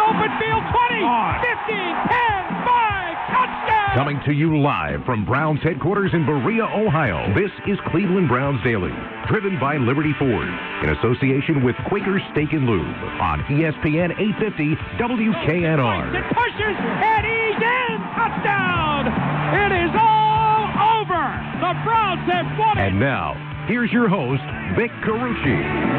open field. 20, 15, 10, 5, touchdown! Coming to you live from Browns headquarters in Berea, Ohio, this is Cleveland Browns Daily, driven by Liberty Ford, in association with Quaker Steak and Lube on ESPN 850 WKNR. It pushes and he's in! Touchdown! It is all over! The Browns have won it! And now, here's your host, Vic Carucci.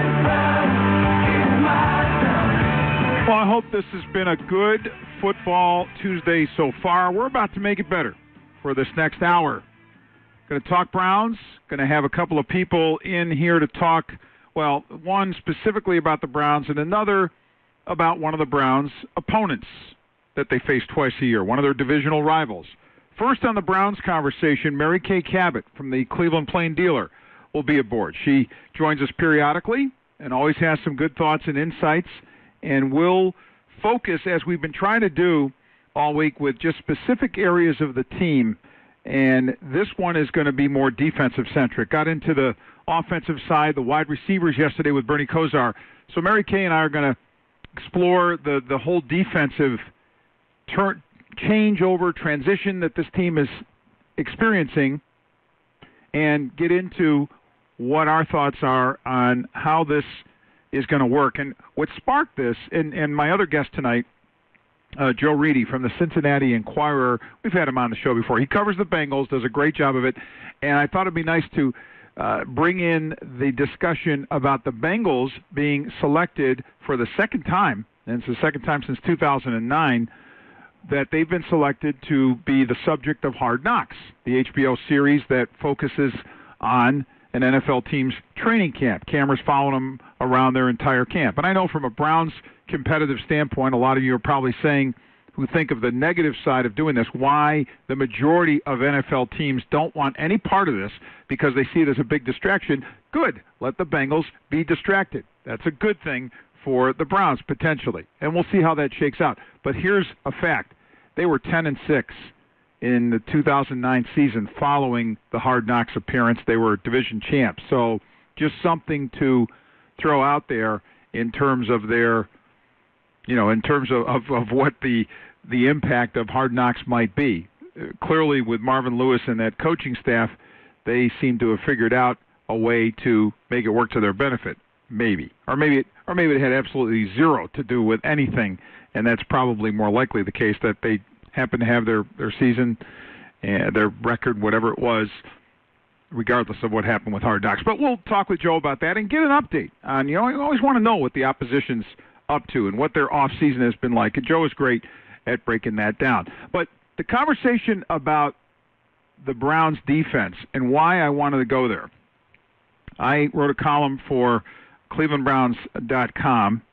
Well, I hope this has been a good football Tuesday so far. We're about to make it better for this next hour. Going to talk Browns. Going to have a couple of people in here to talk, well, one specifically about the Browns and another about one of the Browns' opponents that they face twice a year, one of their divisional rivals. First on the Browns conversation, Mary Kay Cabot from the Cleveland Plain Dealer will be aboard. She joins us periodically and always has some good thoughts and insights, and will focus, as we've been trying to do all week, with just specific areas of the team. And this one is going to be more defensive-centric. Got into the offensive side, the wide receivers yesterday with Bernie Kosar. So Mary Kay and I are going to explore the whole defensive changeover, transition that this team is experiencing, and get into what our thoughts are on how this is going to work. And what sparked this, and my other guest tonight, Joe Reedy from the Cincinnati Enquirer, we've had him on the show before. He covers the Bengals, does a great job of it, and I thought it'd be nice to bring in the discussion about the Bengals being selected for the second time, and it's the second time since 2009, that they've been selected to be the subject of Hard Knocks, the HBO series that focuses on an NFL team's training camp. Cameras following them around their entire camp. And I know from a Browns competitive standpoint, a lot of you are probably saying, who think of the negative side of doing this, why the majority of NFL teams don't want any part of this because they see it as a big distraction. Good. Let the Bengals be distracted. That's a good thing for the Browns, potentially. And we'll see how that shakes out. But here's a fact. They were 10-6 in the 2009 season following the Hard Knocks appearance. They were division champs. So just something to throw out there in terms of their, in terms of what the impact of Hard Knocks might be. Clearly, with Marvin Lewis and that coaching staff, they seem to have figured out a way to make it work to their benefit. Maybe it had absolutely zero to do with anything, and that's probably more likely the case, that they happen to have their season and their record, whatever it was, regardless of what happened with Hard Knocks. But we'll talk with Joe about that and get an update on, you always want to know what the opposition's up to and what their off-season has been like, and Joe is great at breaking that down. But the conversation about the Browns defense and why I wanted to go there, I wrote a column for clevelandbrowns.com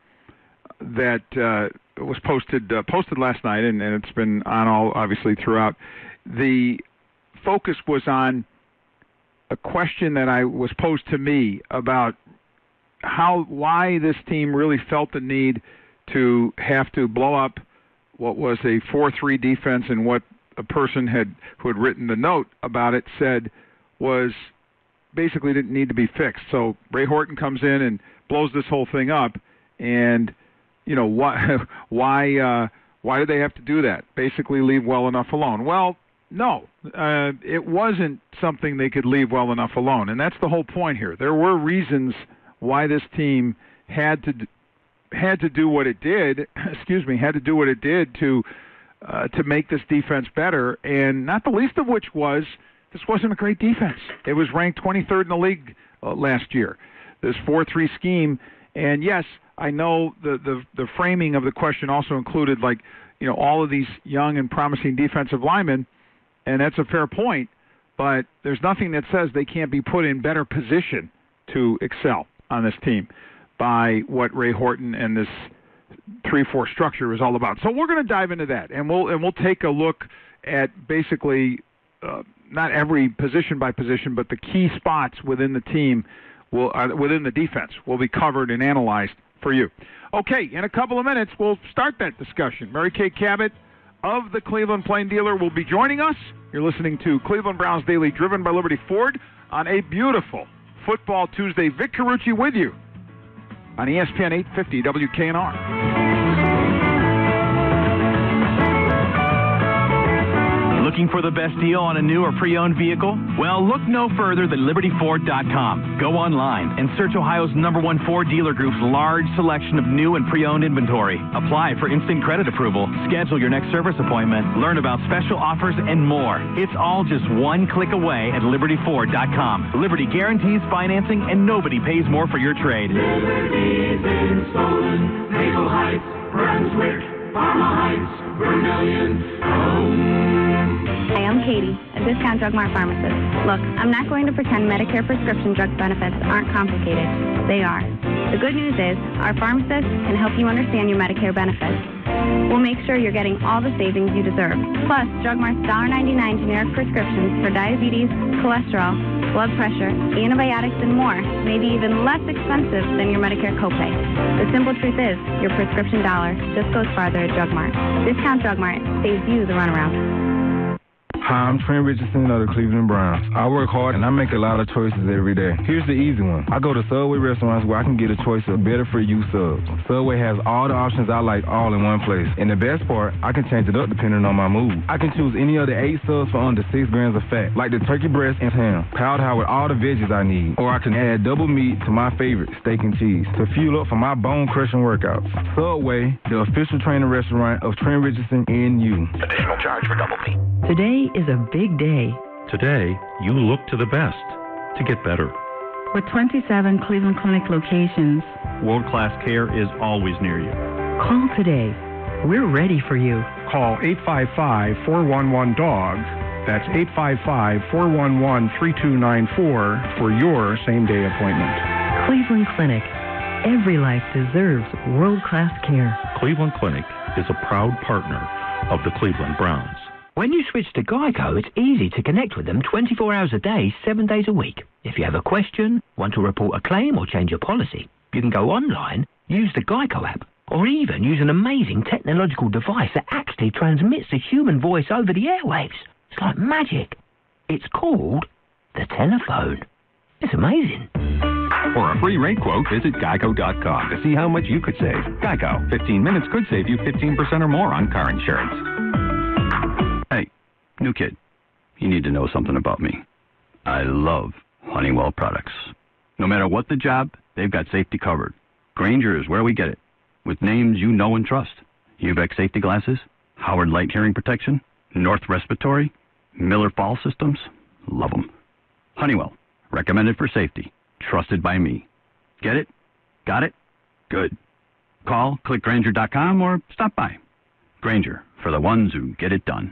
that was posted last night, and it's been on all, obviously, throughout. The focus was on a question that was posed to me about why this team really felt the need to have to blow up what was a 4-3 defense, and what a person who had written the note about it said was basically didn't need to be fixed. So Ray Horton comes in and blows this whole thing up, and why do they have to do that? Basically leave well enough alone. Well, no, it wasn't something they could leave well enough alone, and that's the whole point here. There were reasons why this team had to do what it did. Had to do what it did to make this defense better, and not the least of which was this wasn't a great defense. It was ranked 23rd in the league last year. This 4-3 scheme, and yes, I know the framing of the question also included all of these young and promising defensive linemen, and that's a fair point, but there's nothing that says they can't be put in better position to excel on this team by what Ray Horton and this 3-4 structure is all about. So we're going to dive into that, and we'll take a look at basically not every position by position, but the key spots within the team within the defense will be covered and analyzed for you. Okay, in a couple of minutes, we'll start that discussion. Mary Kay Cabot of the Cleveland Plain Dealer will be joining us. You're listening to Cleveland Browns Daily, driven by Liberty Ford, on a beautiful Football Tuesday. Vic Carucci with you on ESPN 850 WKNR. for the best deal on a new or pre-owned vehicle? Well, look no further than LibertyFord.com. Go online and search Ohio's #1 Ford dealer group's large selection of new and pre-owned inventory. Apply for instant credit approval, schedule your next service appointment, learn about special offers, and more. It's all just one click away at LibertyFord.com. Liberty guarantees financing, and nobody pays more for your trade. Liberty's in Solon, Maple Heights, Brunswick, Parma Heights, Vermilion, Hi, I'm Katie, a Discount Drug Mart pharmacist. Look, I'm not going to pretend Medicare prescription drug benefits aren't complicated. They are. The good news is, our pharmacists can help you understand your Medicare benefits. We'll make sure you're getting all the savings you deserve. Plus, Drug Mart's $1.99 generic prescriptions for diabetes, cholesterol, blood pressure, antibiotics, and more may be even less expensive than your Medicare copay. The simple truth is, your prescription dollar just goes farther at Drug Mart. Discount Drug Mart saves you the runaround. Hi, I'm Trent Richardson of the Cleveland Browns. I work hard and I make a lot of choices every day. Here's the easy one. I go to Subway restaurants where I can get a choice of better-for-you subs. Subway has all the options I like all in one place. And the best part, I can change it up depending on my mood. I can choose any of the 8 subs for under 6 grams of fat, like the turkey breast and ham, piled high with all the veggies I need. Or I can add double meat to my favorite, steak and cheese, to fuel up for my bone-crushing workouts. Subway, the official training restaurant of Trent Richardson and you. Additional charge for double meat. Today is a big day. Today, you look to the best to get better. With 27 Cleveland Clinic locations, World-class care is always near you. call today. We're ready for you. Call 855-411-DOG. That's 855-411-3294 for your same-day appointment. Cleveland Clinic. Every life deserves world-class care. Cleveland Clinic is a proud partner of the Cleveland Browns. When you switch to Geico, it's easy to connect with them 24 hours a day, 7 days a week. If you have a question, want to report a claim or change your policy, you can go online, use the Geico app, or even use an amazing technological device that actually transmits the human voice over the airwaves. It's like magic. It's called the telephone. It's amazing. For a free rate quote, visit Geico.com to see how much you could save. Geico. 15 minutes could save you 15% or more on car insurance. Hey, new kid. You need to know something about me. I love Honeywell products. No matter what the job, they've got safety covered. Grainger is where we get it. With names you know and trust. Uvex safety glasses, Howard Light hearing protection, North Respiratory, Miller Fall systems. Love them. Honeywell. Recommended for safety. Trusted by me. Get it? Got it? Good. Call, click Grainger.com, or stop by. Grainger, for the ones who get it done.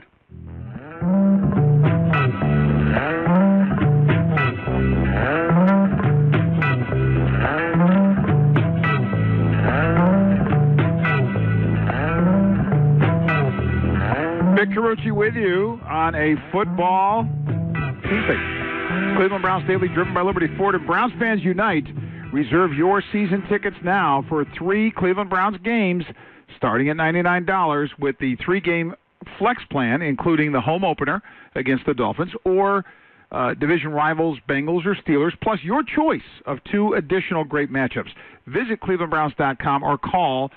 Vic Carucci with you on a football Tuesday. Cleveland Browns Daily, driven by Liberty Ford and Browns Fans Unite. Reserve your season tickets now for 3 Cleveland Browns games starting at $99 with the 3-game flex plan, including the home opener against the Dolphins or division rivals Bengals or Steelers, plus your choice of 2 additional great matchups. Visit clevelandbrowns.com or call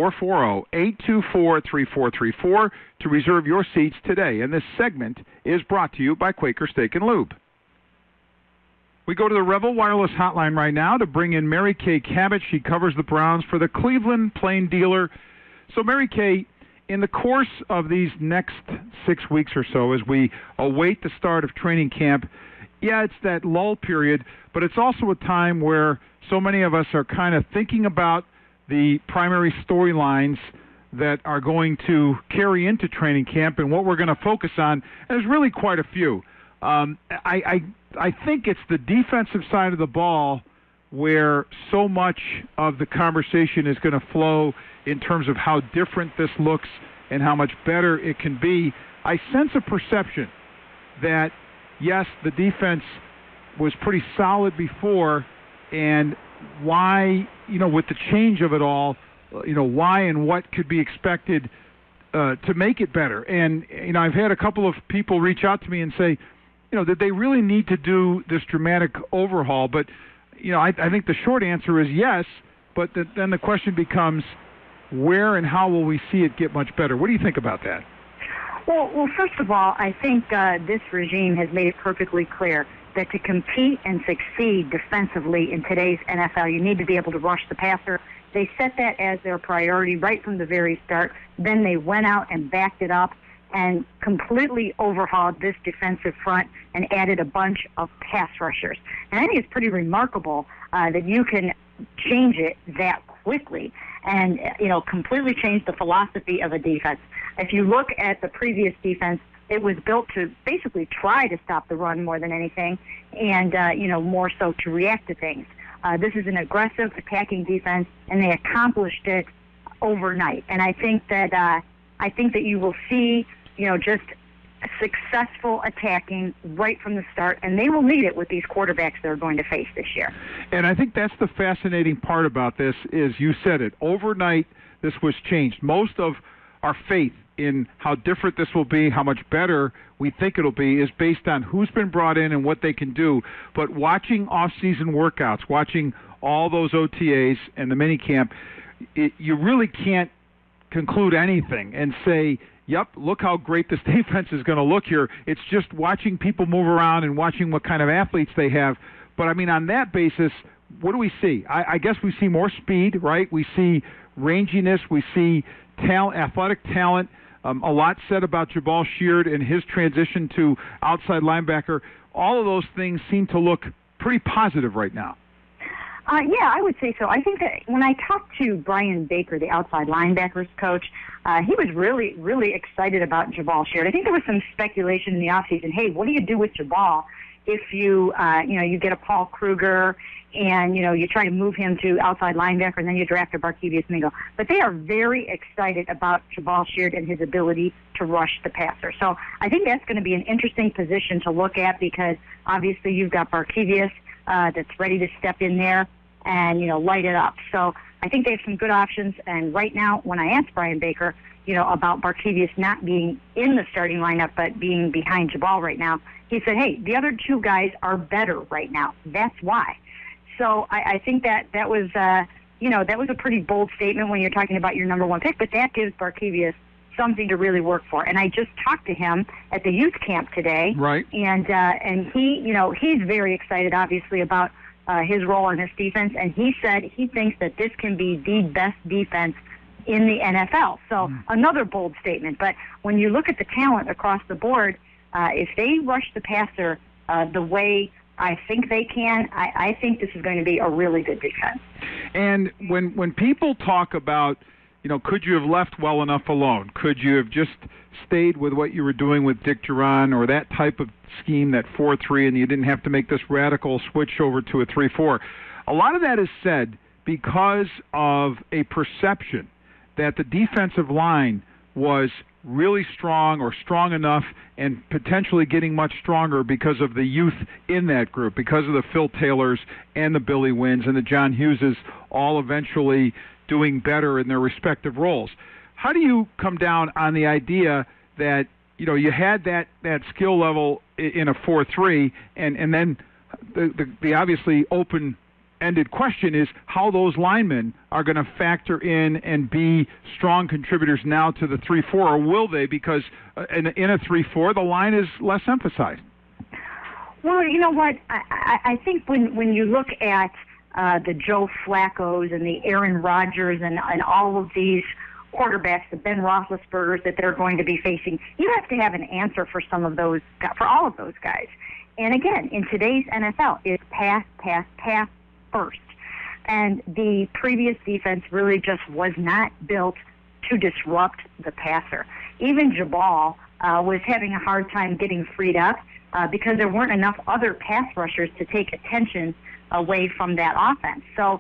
440-824-3434 to reserve your seats today. And this segment is brought to you by Quaker Steak and Lube. We go to the Revel Wireless Hotline right now to bring in Mary Kay Cabot. She covers the Browns for the Cleveland Plain Dealer. So, Mary Kay, in the course of these next 6 weeks or so, as we await the start of training camp, it's that lull period, but it's also a time where so many of us are kind of thinking about the primary storylines that are going to carry into training camp and what we're going to focus on. And there's really quite a few. I think it's the defensive side of the ball where so much of the conversation is going to flow in terms of how different this looks and how much better it can be. I sense a perception that, yes, the defense was pretty solid before, and why, with the change of it all, why and what could be expected to make it better. And, I've had a couple of people reach out to me and say, that they really need to do this dramatic overhaul. But, I think the short answer is yes, but then the question becomes, where and how will we see it get much better? What do you think about that? Well, first of all, I think this regime has made it perfectly clear that to compete and succeed defensively in today's NFL, you need to be able to rush the passer. They set that as their priority right from the very start. Then they went out and backed it up and completely overhauled this defensive front and added a bunch of pass rushers. And I think it's pretty remarkable that you can change it that quickly and, completely change the philosophy of a defense. If you look at the previous defense, it was built to basically try to stop the run more than anything and, more so to react to things. This is an aggressive attacking defense, and they accomplished it overnight. And I think that you will see, just successful attacking right from the start, and they will need it with these quarterbacks they're going to face this year. And I think that's the fascinating part about this is you said it. Overnight, this was changed. Most of our faith in how different this will be, how much better we think it'll be, is based on who's been brought in and what they can do. But watching off-season workouts, watching all those OTAs and the minicamp, you really can't conclude anything and say, yep, look how great this defense is going to look here. It's just watching people move around and watching what kind of athletes they have. But, on that basis, what do we see? I guess we see more speed, right? We see ranginess. We see athletic talent. A lot said about Jabal Sheard and his transition to outside linebacker. All of those things seem to look pretty positive right now. Yeah, I would say so. I think that when I talked to Brian Baker, the outside linebackers coach, he was really, really excited about Jabal Sheard. I think there was some speculation in the offseason, hey, what do you do with Jabal if you get a Paul Kruger and, you try to move him to outside linebacker and then you draft a Barkevious Mingo. But they are very excited about Jabal Sheard and his ability to rush the passer. So I think that's going to be an interesting position to look at because obviously you've got Barkevious that's ready to step in there and, light it up. So I think they have some good options. And right now, when I asked Brian Baker, about Barkevious not being in the starting lineup but being behind Jabal right now, he said, hey, the other two guys are better right now. That's why. So I think that was, that was a pretty bold statement when you're talking about your number one pick, but that gives Barkevious something to really work for. And I just talked to him at the youth camp today. Right. And he, he's very excited, obviously, about his role in this defense. And he said he thinks that this can be the best defense in the NFL. So another bold statement. But when you look at the talent across the board, if they rush the passer the way I think they can, I think this is going to be a really good defense. And when people talk about, could you have left well enough alone? Could you have just stayed with what you were doing with Dick Duran or that type of scheme, that 4-3, and you didn't have to make this radical switch over to a 3-4? A lot of that is said because of a perception that the defensive line was really strong or strong enough and potentially getting much stronger because of the youth in that group, because of the Phil Taylors and the Billy Wynns and the John Hugheses all eventually doing better in their respective roles. How do you come down on the idea that, you had that skill level in a 4-3 and then the obviously open-ended question is how those linemen are going to factor in and be strong contributors now to the 3-4, or will they? Because in a 3-4, the line is less emphasized. Well, you know what? I think when you look at the Joe Flacco's and the Aaron Rodgers and all of these quarterbacks, the Ben Roethlisbergers that they're going to be facing, you have to have an answer for for all of those guys. And again, in today's NFL, it's pass, pass, pass first. And the previous defense really just was not built to disrupt the passer. Even Jabal was having a hard time getting freed up because there weren't enough other pass rushers to take attention away from that offense. So,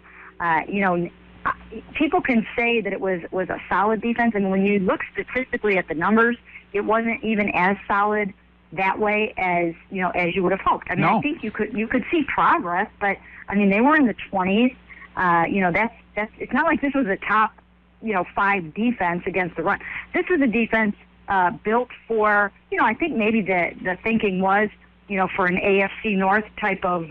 people can say that it was a solid defense, and when you look statistically at the numbers, it wasn't even as solid that way as you would have hoped. I mean, no. I think you could see progress, but they were in the 20s. That's it's not like this was a top 5 defense against the run. This was a defense built for I think maybe the thinking was for an AFC North type of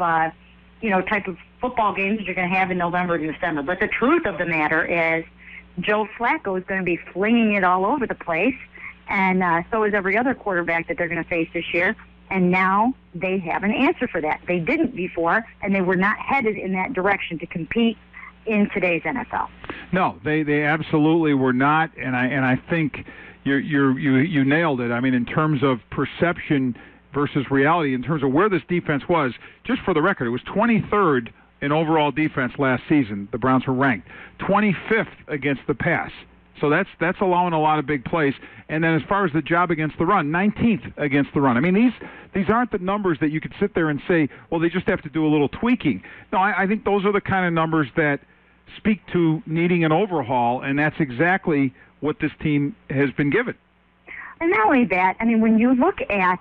football games that you're going to have in November and December. But the truth of the matter is Joe Flacco is going to be flinging it all over the place, and so is every other quarterback that they're going to face this year. And now they have an answer for that. They didn't before, and they were not headed in that direction to compete in today's NFL. No, they absolutely were not, and I think you nailed it. I mean, in terms of perception versus reality, in terms of where this defense was, just for the record, it was 23rd in overall defense last season. The Browns were ranked 25th against the pass. So that's allowing a lot of big plays. And then as far as the job against the run, 19th against the run. I mean, these aren't the numbers that you could sit there and say, well, they just have to do a little tweaking. No, I think those are the kind of numbers that speak to needing an overhaul, and that's exactly what this team has been given. And not only that, I mean, when you look at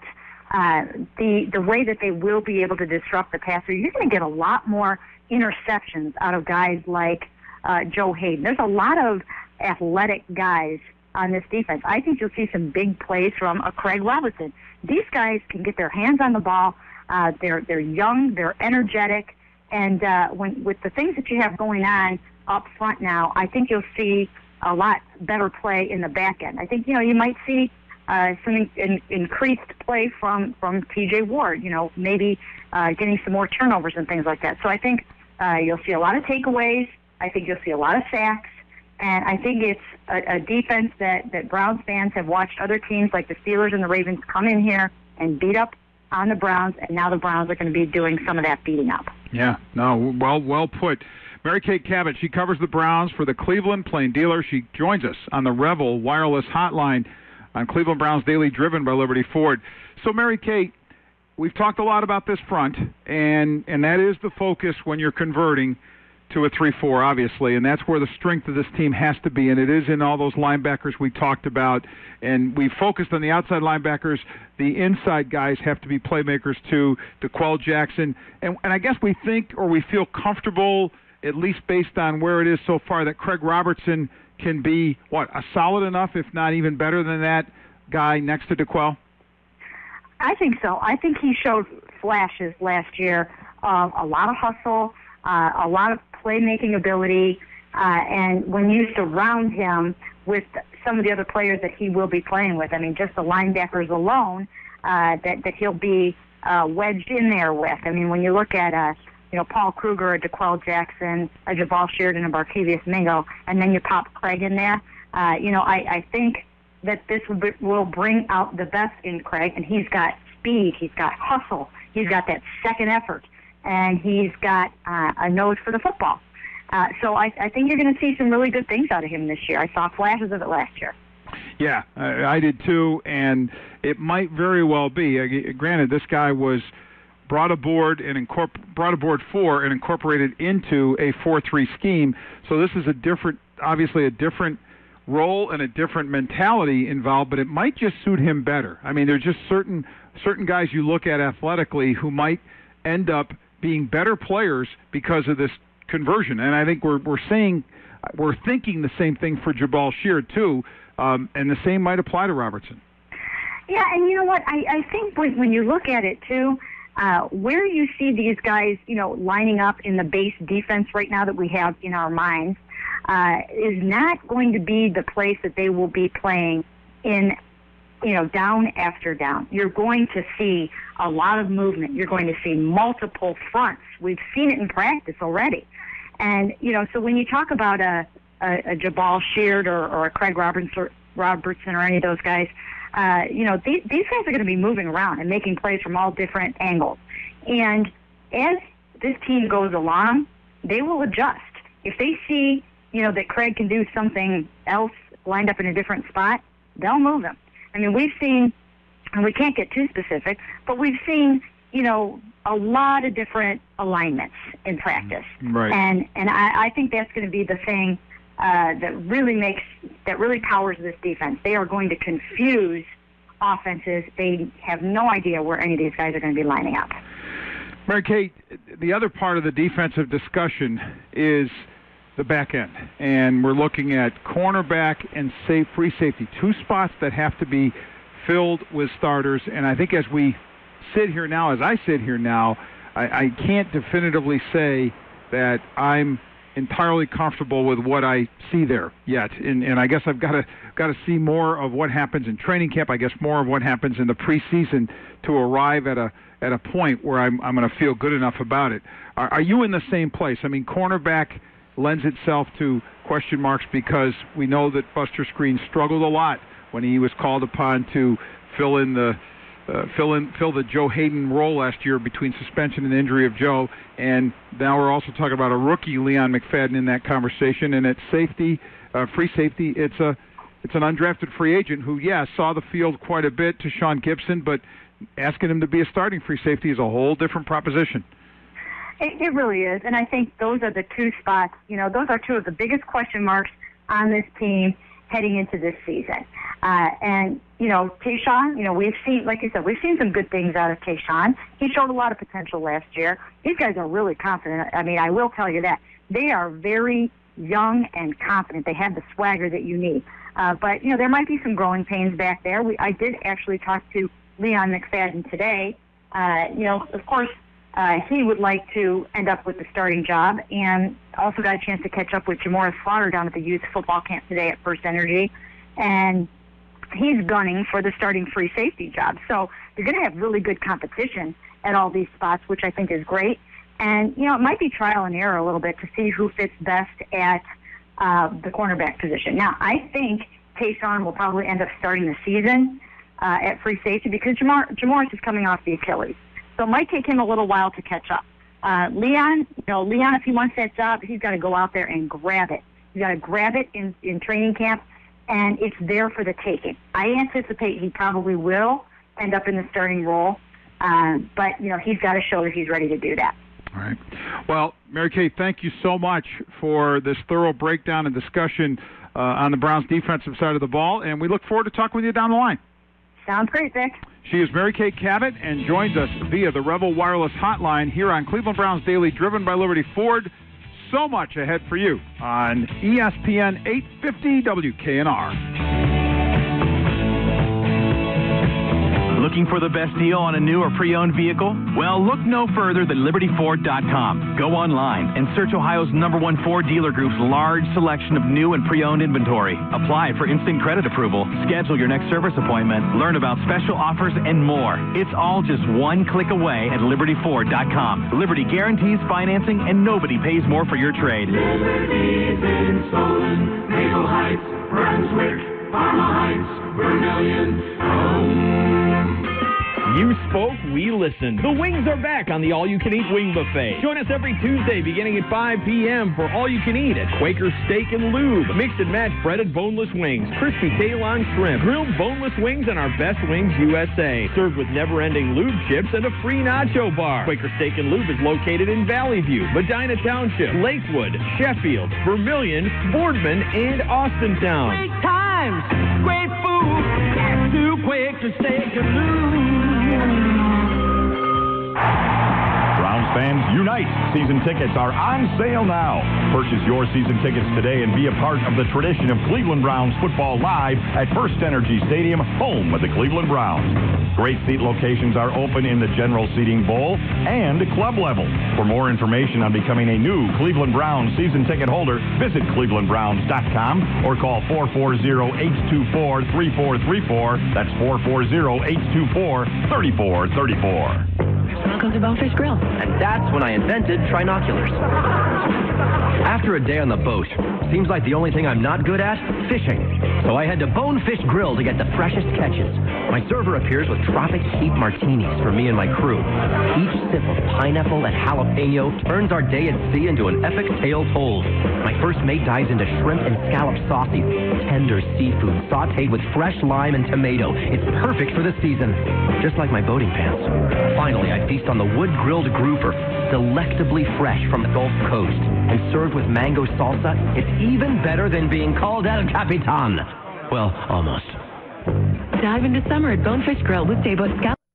the way that they will be able to disrupt the passer, you're going to get a lot more interceptions out of guys like Joe Hayden. There's a lot of athletic guys on this defense. I think you'll see some big plays from Craig Robertson. These guys can get their hands on the ball. They're young, they're energetic, and with the things that you have going on up front now, I think you'll see a lot better play in the back end. I think you might see some increased play from T.J. Ward. Maybe getting some more turnovers and things like that. So I think you'll see a lot of takeaways. I think you'll see a lot of sacks. And I think it's a defense that Browns fans have watched other teams like the Steelers and the Ravens come in here and beat up on the Browns, and now the Browns are going to be doing some of that beating up. Yeah, no, well put. Mary Kate Cabot, she covers the Browns for the Cleveland Plain Dealer. She joins us on the Revel Wireless Hotline on Cleveland Browns Daily, driven by Liberty Ford. So, Mary Kate, we've talked a lot about this front, and that is the focus when you're converting to a 3-4, obviously, and that's where the strength of this team has to be, and it is in all those linebackers we talked about, and we focused on the outside linebackers. The inside guys have to be playmakers too. DeQuell Jackson, and I guess we think, or we feel comfortable, at least based on where it is so far, that Craig Robertson can be, a solid enough, if not even better than that guy next to DeQuell? I think so. I think he showed flashes last year of a lot of hustle, a lot of playmaking ability, and when you surround him with some of the other players that he will be playing with, I mean, just the linebackers alone that he'll be wedged in there with. I mean, when you look at Paul Kruger, a DeQuell Jackson, a Jabal Sheridan, a Barkevius Mingo, and then you pop Craig in there, I think that this will bring out the best in Craig, and he's got speed, he's got hustle, he's got that second effort, and he's got a nose for the football. So I think you're going to see some really good things out of him this year. I saw flashes of it last year. Yeah, I did too, and it might very well be. Granted, this guy was brought aboard for and incorporated into a 4-3 scheme. So this is obviously a different role and a different mentality involved, but it might just suit him better. I mean, there's just certain guys you look at athletically who might end up being better players because of this conversion. And I think we're thinking the same thing for Jabal Sheard too, and the same might apply to Robertson. Yeah, and you know what? I think when you look at it too, where you see these guys, lining up in the base defense right now that we have in our minds, is not going to be the place that they will be playing in, down after down. You're going to see a lot of movement. You're going to see multiple fronts. We've seen it in practice already. And, so when you talk about a Jabal Sheard or a Craig Robertson or any of those guys, these guys are going to be moving around and making plays from all different angles. And as this team goes along, they will adjust. If they see, that Craig can do something else lined up in a different spot, they'll move him. I mean, we've seen, and we can't get too specific, but we've seen, a lot of different alignments in practice. Right. And I think that's going to be the thing that really powers this defense. They are going to confuse offenses. They have no idea where any of these guys are going to be lining up. Mary Kate, the other part of the defensive discussion is the back end, and we're looking at cornerback and free safety, two spots that have to be filled with starters. And I think as I sit here now, I can't definitively say that I'm entirely comfortable with what I see there yet, and I guess I've got to see more of what happens in training camp. I guess more of what happens in the preseason to arrive at a point where I'm going to feel good enough about it. Are you in the same place? I mean, cornerback lends itself to question marks because we know that Buster Skrine struggled a lot when he was called upon to fill the Joe Hayden role last year between suspension and injury of Joe, and now we're also talking about a rookie, Leon McFadden, in that conversation. And at safety, free safety, it's an undrafted free agent who, saw the field quite a bit to Sean Gibson, but asking him to be a starting free safety is a whole different proposition. It really is, and I think those are the two spots. Those are two of the biggest question marks on this team heading into this season. And Tayshawn, we've seen, like I said, we've seen some good things out of Tayshawn. He showed a lot of potential last year. These guys are really confident. I mean, I will tell you that. They are very young and confident. They have the swagger that you need. But there might be some growing pains back there. I did actually talk to Leon McFadden today. Of course, he would like to end up with the starting job, and also got a chance to catch up with Jamoris Slaughter down at the youth football camp today at First Energy, and he's gunning for the starting free safety job. So you're going to have really good competition at all these spots, which I think is great. And, it might be trial and error a little bit to see who fits best at the cornerback position. Now, I think Tayshawn will probably end up starting the season at free safety because Jamoris is coming off the Achilles. So it might take him a little while to catch up. Leon, if he wants that job, he's got to go out there and grab it. He's got to grab it in training camp, and it's there for the taking. I anticipate he probably will end up in the starting role, but, he's got to show that he's ready to do that. All right. Well, Mary Kay, thank you so much for this thorough breakdown and discussion on the Browns' defensive side of the ball, and we look forward to talking with you down the line. Sounds great, Vic. She is Mary Kay Cabot and joins us via the Revel Wireless Hotline here on Cleveland Browns Daily, driven by Liberty Ford. So much ahead for you on ESPN 850 WKNR. Looking for the best deal on a new or pre-owned vehicle? Well, look no further than LibertyFord.com. Go online and search Ohio's #1 Ford dealer group's large selection of new and pre-owned inventory. Apply for instant credit approval, schedule your next service appointment, learn about special offers, and more. It's all just one click away at LibertyFord.com. Liberty guarantees financing, and nobody pays more for your trade. Liberty's in Solon, Maple Heights, Brunswick, Parma Heights, Vermillion. You spoke, we listened. The wings are back on the all-you-can-eat wing buffet. Join us every Tuesday beginning at 5 p.m. for all-you-can-eat at Quaker Steak and Lube. Mix and match breaded boneless wings, crispy tail-on shrimp, grilled boneless wings, and our Best Wings USA. Served with never-ending lube chips and a free nacho bar. Quaker Steak and Lube is located in Valley View, Medina Township, Lakewood, Sheffield, Vermillion, Boardman, and Austintown. Great times, great food, and to Quaker Steak and Lube. Browns fans, unite! Season tickets are on sale now. Purchase your season tickets today and be a part of the tradition of Cleveland Browns football live at First Energy Stadium, home of the Cleveland Browns. Great seat locations are open in the general seating bowl and club level. For more information on becoming a new Cleveland Browns season ticket holder, visit clevelandbrowns.com or call 440-824-3434. That's 440-824-3434. Welcome to Bonefish Grill. And that's when I invented trinoculars. After a day on the boat, seems like the only thing I'm not good at, fishing. So I head to Bonefish Grill to get the freshest catches. My server appears with tropic heat martinis for me and my crew. Each sip of pineapple and jalapeno turns our day at sea into an epic tale told. My first mate dives into shrimp and scallop saucy, tender seafood sautéed with fresh lime and tomato. It's perfect for the season, just like my boating pants. Finally, I feast on the wood-grilled grouper, delectably fresh from the Gulf Coast, and served with mango salsa. It's even better than being called El Capitan. Well, almost. Dive into summer at Bonefish Grill with Tabo Scallop.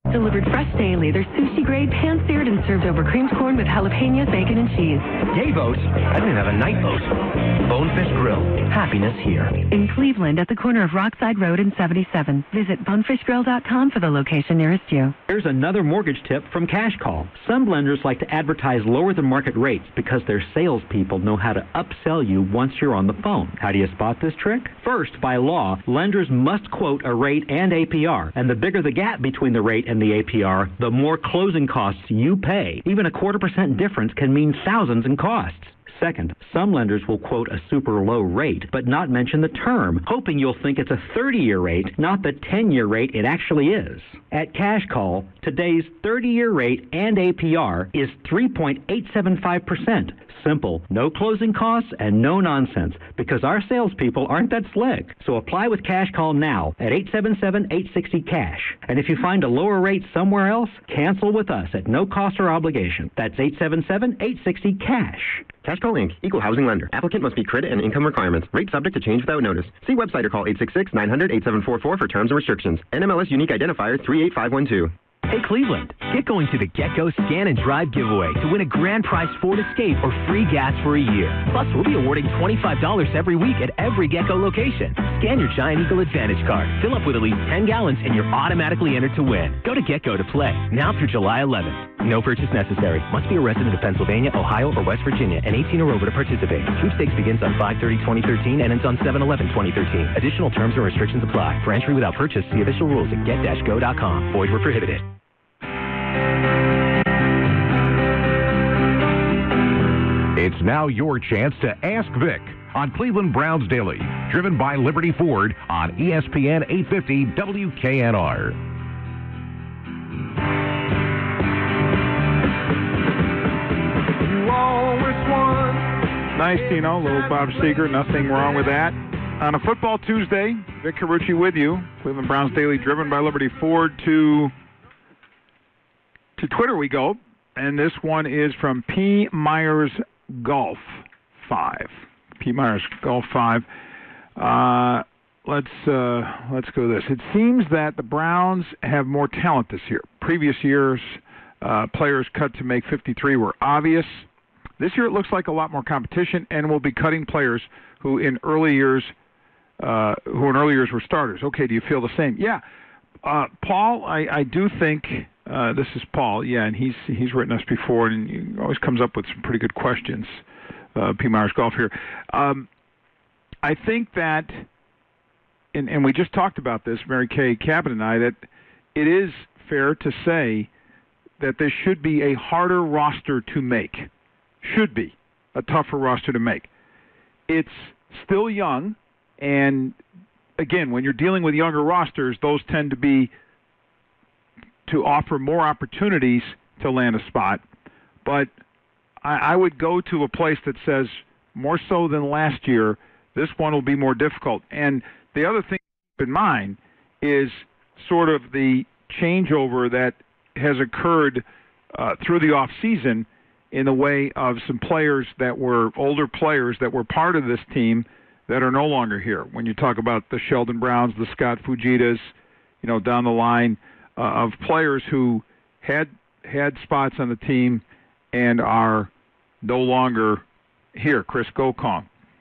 Delivered fresh daily, they're sushi-grade, pan-seared, and served over creamed corn with jalapenos, bacon, and cheese. Day boat? I don't even have a night boat. Bonefish Grill. Happiness here. In Cleveland, at the corner of Rockside Road and 77. Visit bonefishgrill.com for the location nearest you. Here's another mortgage tip from Cash Call. Some lenders like to advertise lower than market rates because their salespeople know how to upsell you once you're on the phone. How do you spot this trick? First, by law, lenders must quote a rate and APR, and the bigger the gap between the rate and the APR, the more closing costs you pay. Even a 0.25% difference can mean thousands in costs. Second, some lenders will quote a super low rate, but not mention the term, hoping you'll think it's a 30-year rate, not the 10-year rate it actually is. At Cash Call, today's 30-year rate and APR is 3.875%. Simple, no closing costs, and no nonsense, because our salespeople aren't that slick. So apply with Cash Call now at 877-860-CASH. And if you find a lower rate somewhere else, cancel with us at no cost or obligation. That's 877-860-CASH. Cash Call Inc., Equal Housing Lender. Applicant must meet credit and income requirements. Rate subject to change without notice. See website or call 866-900-8744 for terms and restrictions. NMLS Unique Identifier 38512. Hey Cleveland, get going to the Gecko Scan and Drive giveaway to win a grand prize Ford Escape or free gas for a year. Plus, we'll be awarding $25 every week at every Gecko location. Scan your Giant Eagle Advantage card, fill up with at least 10 gallons, and you're automatically entered to win. Go to Gecko to play, now through July 11th. No purchase necessary. Must be a resident of Pennsylvania, Ohio, or West Virginia, and 18 or over to participate. Sweepstakes begins on 5/30/2013 and ends on 7/11/2013. Additional terms and restrictions apply. For entry without purchase, see official rules at get-go.com. Void where prohibited. It's now your chance to Ask Vic on Cleveland Browns Daily, driven by Liberty Ford on ESPN 850 WKNR. You always won. Nice, Tino. Little Bob Seger. Nothing wrong with that. On a Football Tuesday, Vic Carucci with you. Cleveland Browns Daily, driven by Liberty Ford. To Twitter we go, and this one is from P. Myers Golf 5. P. Myers Golf 5. Let's go this. It seems that the Browns have more talent this year. Previous years, players cut to make 53 were obvious. This year it looks like a lot more competition, and we'll be cutting players who in early years were starters. Okay, do you feel the same? Yeah. Paul, I do think this is Paul. Yeah, and he's written us before, and he always comes up with some pretty good questions. P. Myers Golf here. I think that, and we just talked about this, Mary Kay Cabot and I, that it is fair to say that this should be a harder roster to make. Should be a tougher roster to make. It's still young, and again, when you're dealing with younger rosters, those tend to offer more opportunities to land a spot. But I would go to a place that says, more so than last year, this one will be more difficult. And the other thing to keep in mind is sort of the changeover that has occurred through the off-season in the way of some players that were older players that were part of this team that are no longer here. When you talk about the Sheldon Browns, the Scott Fujitas, down the line of players who had spots on the team and are no longer here. Chris Gokong,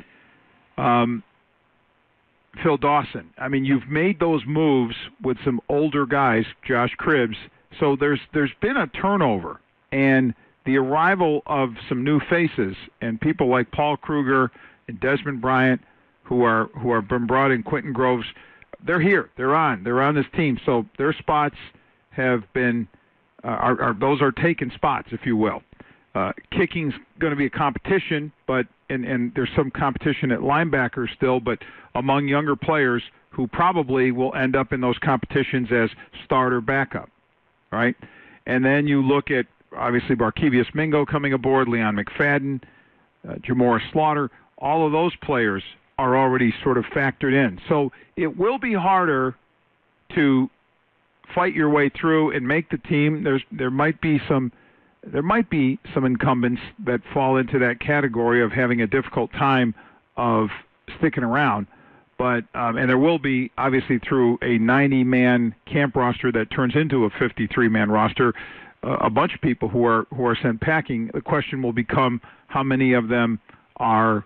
Phil Dawson. I mean, you've made those moves with some older guys, Josh Cribbs. So there's been a turnover, and the arrival of some new faces and people like Paul Kruger and Desmond Bryant, who are been brought in, Quentin Groves, they're here. They're on this team. So their spots have been those are taken spots, if you will. Kicking's going to be a competition, but and there's some competition at linebacker still, but among younger players who probably will end up in those competitions as starter backup, right? And then you look at obviously Barkevious Mingo coming aboard, Leon McFadden, Jamora Slaughter. All of those players are already sort of factored in. So it will be harder to fight your way through and make the team. There might be some incumbents that fall into that category of having a difficult time of sticking around. But and there will be, obviously, through a 90-man camp roster that turns into a 53-man roster, a bunch of people who are sent packing. The question will become how many of them are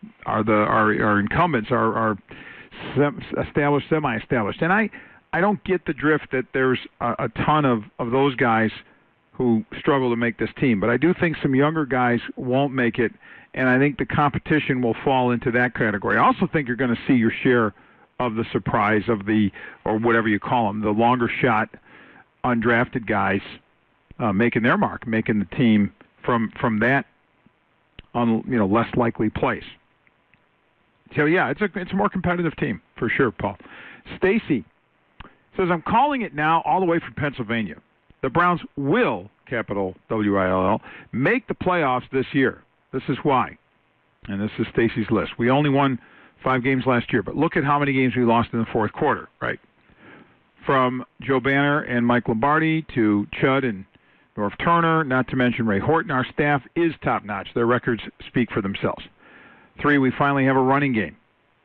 incumbents, are established, semi-established. And I don't get the drift that there's a ton of those guys who struggle to make this team. But I do think some younger guys won't make it, and I think the competition will fall into that category. I also think you're going to see your share of the surprise of or whatever you call them, the longer shot undrafted guys making their mark, making the team from that less likely place. So yeah, it's a more competitive team for sure, Paul. Stacy says, I'm calling it now all the way from Pennsylvania. The Browns will, capital W-I-L-L, make the playoffs this year. This is why. And this is Stacy's list. We only won 5 games last year, but look at how many games we lost in the fourth quarter, right? From Joe Banner and Mike Lombardi to Chud and Norv Turner, not to mention Ray Horton. Our staff is top-notch. Their records speak for themselves. 3, we finally have a running game.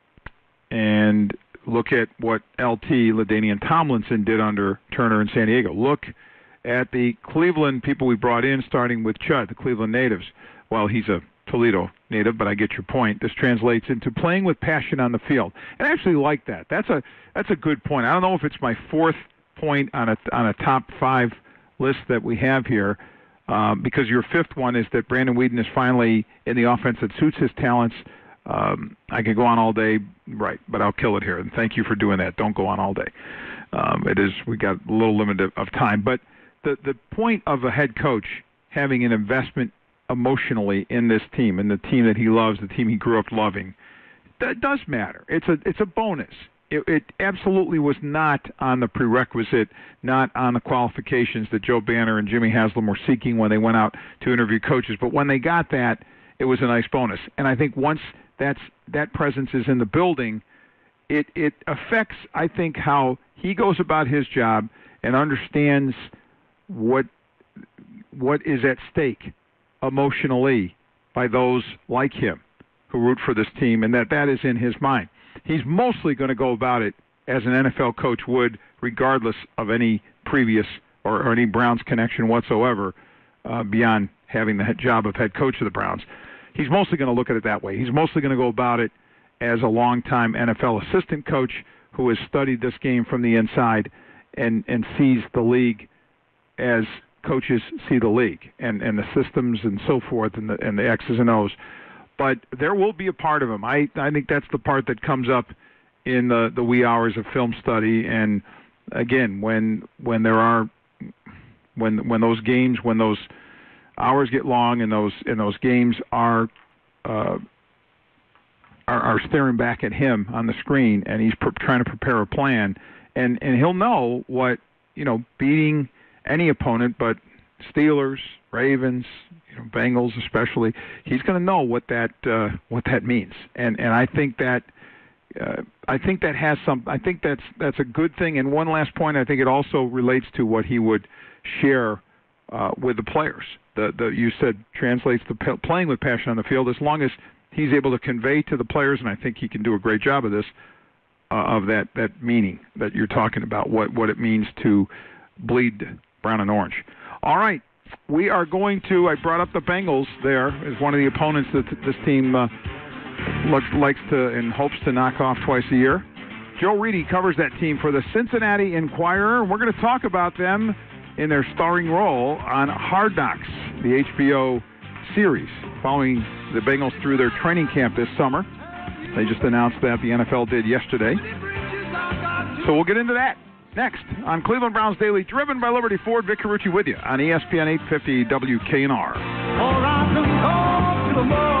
And look at what LT, LaDainian Tomlinson, did under Turner in San Diego. Look at the Cleveland people we brought in, starting with Chud, the Cleveland natives. Well, he's a Toledo native, but I get your point. This translates into playing with passion on the field. And I actually like that. That's a good point. I don't know if it's my 4th point on a top 5 list that we have here, because your 5th one is that Brandon Weeden is finally in the offense that suits his talents. I could go on all day, right, but I'll kill it here. And thank you for doing that. Don't go on all day. We got a little limit of time. But the point of a head coach having an investment emotionally in this team, in the team that he loves, the team he grew up loving, that does matter. It's a bonus. It absolutely was not on the prerequisite, not on the qualifications that Joe Banner and Jimmy Haslam were seeking when they went out to interview coaches. But when they got that, it was a nice bonus. And I think once that presence is in the building, it affects, I think, how he goes about his job and understands what is at stake emotionally by those like him who root for this team, and that is in his mind. He's mostly going to go about it as an NFL coach would, regardless of any previous or any Browns connection whatsoever, beyond having the job of head coach of the Browns. He's mostly going to look at it that way. He's mostly going to go about it as a longtime NFL assistant coach who has studied this game from the inside and sees the league as coaches see the league and the systems and so forth and the X's and O's. But there will be a part of him. I think that's the part that comes up in the wee hours of film study. And again, when those hours get long and those games are staring back at him on the screen, and he's trying to prepare a plan, and he'll know what beating any opponent, but Steelers, Ravens, Bengals especially, he's going to know what that means, and I think that has some. I think that's a good thing. And one last point, I think it also relates to what he would share with the players. You said translates to playing with passion on the field. As long as he's able to convey to the players, and I think he can do a great job of this, of that meaning that you're talking about, what it means to bleed brown and orange. All right, we are going to. I brought up the Bengals there as one of the opponents that this team likes to and hopes to knock off twice a year. Joe Reedy covers that team for the Cincinnati Enquirer, and we're going to talk about them in their starring role on Hard Knocks, the HBO series, following the Bengals through their training camp this summer. They just announced that. The NFL did yesterday. So we'll get into that next on Cleveland Browns Daily, driven by Liberty Ford. Vic Carucci with you on ESPN 850 WKNR.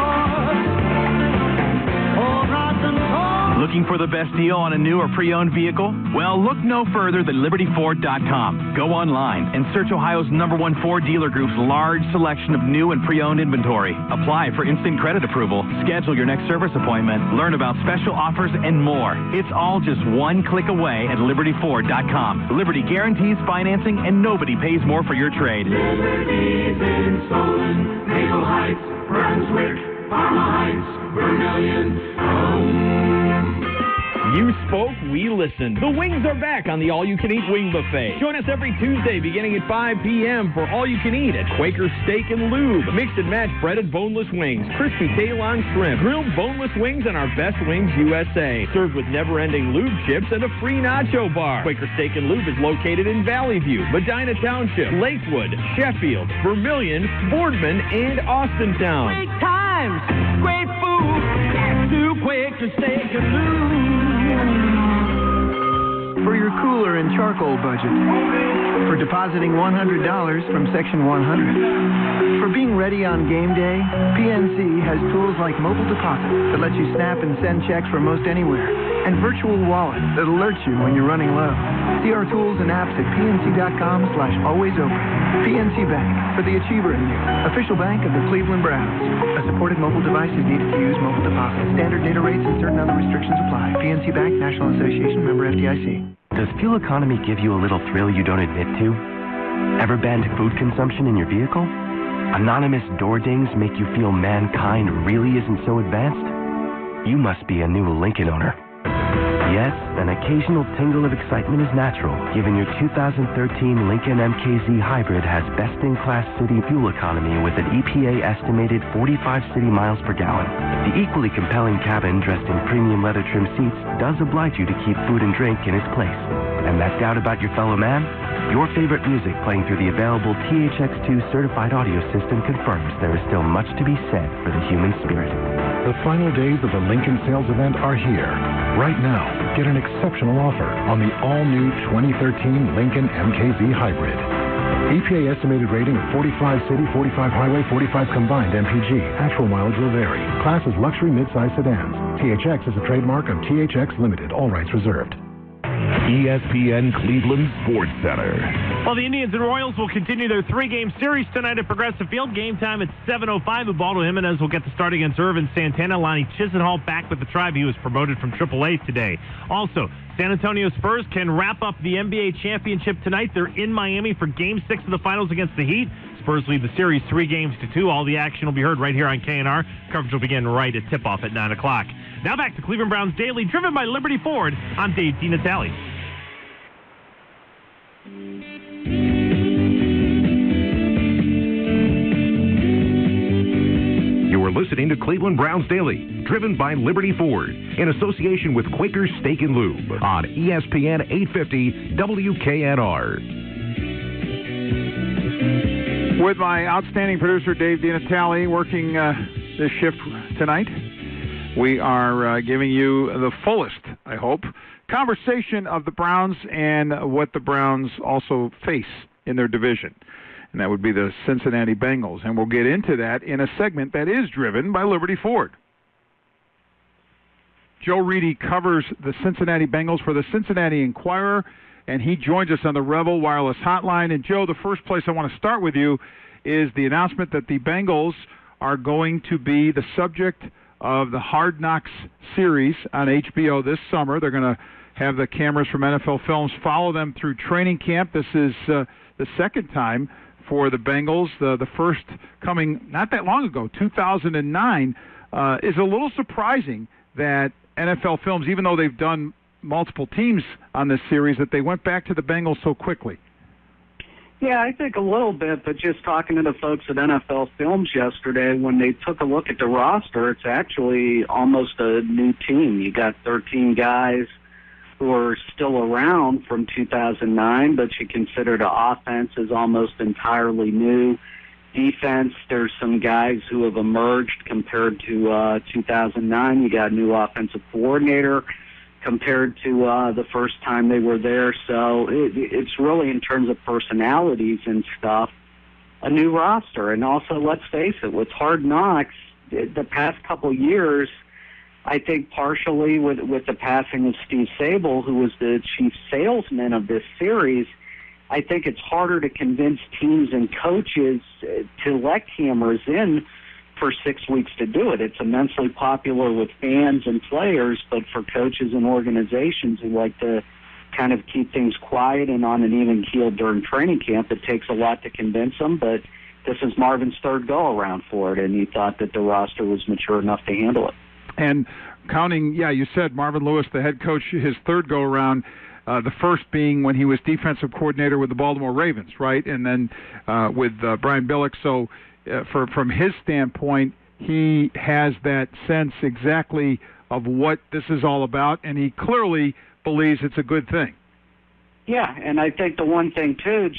Looking for the best deal on a new or pre-owned vehicle? Well, look no further than LibertyFord.com. Go online and search Ohio's #1 Ford dealer group's large selection of new and pre-owned inventory. Apply for instant credit approval. Schedule your next service appointment. Learn about special offers and more. It's all just one click away at LibertyFord.com. Liberty guarantees financing, and nobody pays more for your trade. Liberty's in Solon, Maple Heights, Brunswick, Parma Heights, Vermillion, You spoke, we listened. The Wings are back on the All-You-Can-Eat Wing Buffet. Join us every Tuesday beginning at 5 p.m. for All-You-Can-Eat at Quaker Steak and Lube. Mix and match breaded boneless wings, crispy tail-on shrimp, grilled boneless wings, and our Best Wings USA. Served with never-ending lube chips and a free nacho bar. Quaker Steak and Lube is located in Valley View, Medina Township, Lakewood, Sheffield, Vermilion, Boardman, and Austintown. Great times, great food, to Quaker Steak and Lube. For your cooler and charcoal budget. For depositing $100 from Section 100. For being ready on game day, PNC has tools like mobile deposit that lets you snap and send checks from most anywhere, and virtual wallet that alerts you when you're running low. See our tools and apps at pnc.com/alwaysopen. PNC Bank, for the achiever in you. Official bank of the Cleveland Browns. A supported mobile device is needed to use mobile deposit. Standard data rates and certain other restrictions apply. PNC Bank, National Association, member FDIC. Does fuel economy give you a little thrill you don't admit to? Ever banned food consumption in your vehicle? Anonymous door dings make you feel mankind really isn't so advanced? You must be a new Lincoln owner. Yes, an occasional tingle of excitement is natural, given your 2013 Lincoln MKZ Hybrid has best-in-class city fuel economy with an EPA estimated 45 city miles per gallon. The equally compelling cabin dressed in premium leather trim seats does oblige you to keep food and drink in its place. And that doubt about your fellow man? Your favorite music playing through the available THX2 certified audio system confirms there is still much to be said for the human spirit. The final days of the Lincoln sales event are here. Right now, get an exceptional offer on the all-new 2013 Lincoln MKZ Hybrid. EPA estimated rating of 45 city, 45 highway, 45 combined MPG. Actual mileage will vary. Class is luxury midsize sedans. THX is a trademark of THX Limited. All rights reserved. ESPN Cleveland Sports Center. Well, the Indians and Royals will continue their three-game series tonight at Progressive Field. Game time at 7:05. Ubaldo Jimenez will get the start against Irvin Santana. Lonnie Chisenhall back with the Tribe. He was promoted from AAA today. Also, San Antonio Spurs can wrap up the NBA championship tonight. They're in Miami for Game 6 of the finals against the Heat. Spurs lead the series 3-2. All the action will be heard right here on KNR. Coverage will begin right at tip-off at 9 o'clock. Now back to Cleveland Browns Daily, driven by Liberty Ford. I'm Dave DiNatale. You are listening to Cleveland Browns Daily, driven by Liberty Ford, in association with Quaker Steak and Lube on ESPN 850 WKNR. With my outstanding producer, Dave DiNatale, working this shift tonight, we are giving you the fullest, I hope, conversation of the Browns and what the Browns also face in their division. And that would be the Cincinnati Bengals. And we'll get into that in a segment that is driven by Liberty Ford. Joe Reedy covers the Cincinnati Bengals for the Cincinnati Enquirer, and he joins us on the Rebel Wireless Hotline. And, Joe, the first place I want to start with you is the announcement that the Bengals are going to be the subject of the Hard Knocks series on HBO this summer. They're going to have the cameras from NFL Films follow them through training camp. This is the second time for the Bengals. The first coming not that long ago, 2009, is a little surprising that NFL Films, even though they've done multiple teams on this series, that they went back to the Bengals so quickly. Yeah, I think a little bit, but just talking to the folks at NFL Films yesterday, when they took a look at the roster, it's actually almost a new team. You got 13 guys who are still around from 2009, but you consider the offense is almost entirely new. Defense, there's some guys who have emerged compared to 2009. You got a new offensive coordinator compared to the first time they were there. So it's really, in terms of personalities and stuff, a new roster. And also, let's face it, with Hard Knocks, the past couple years, I think partially with the passing of Steve Sable, who was the chief salesman of this series, I think it's harder to convince teams and coaches to let cameras in for 6 weeks to do it. It's immensely popular with fans and players, but for coaches and organizations who like to kind of keep things quiet and on an even keel during training camp, it takes a lot to convince them, but this is Marvin's third go-around for it, and he thought that the roster was mature enough to handle it. And counting, you said Marvin Lewis, the head coach, his third go-around, the first being when he was defensive coordinator with the Baltimore Ravens, right? And then with Brian Billick. So from his standpoint, he has that sense exactly of what this is all about, and he clearly believes it's a good thing. Yeah, and I think the one thing, too,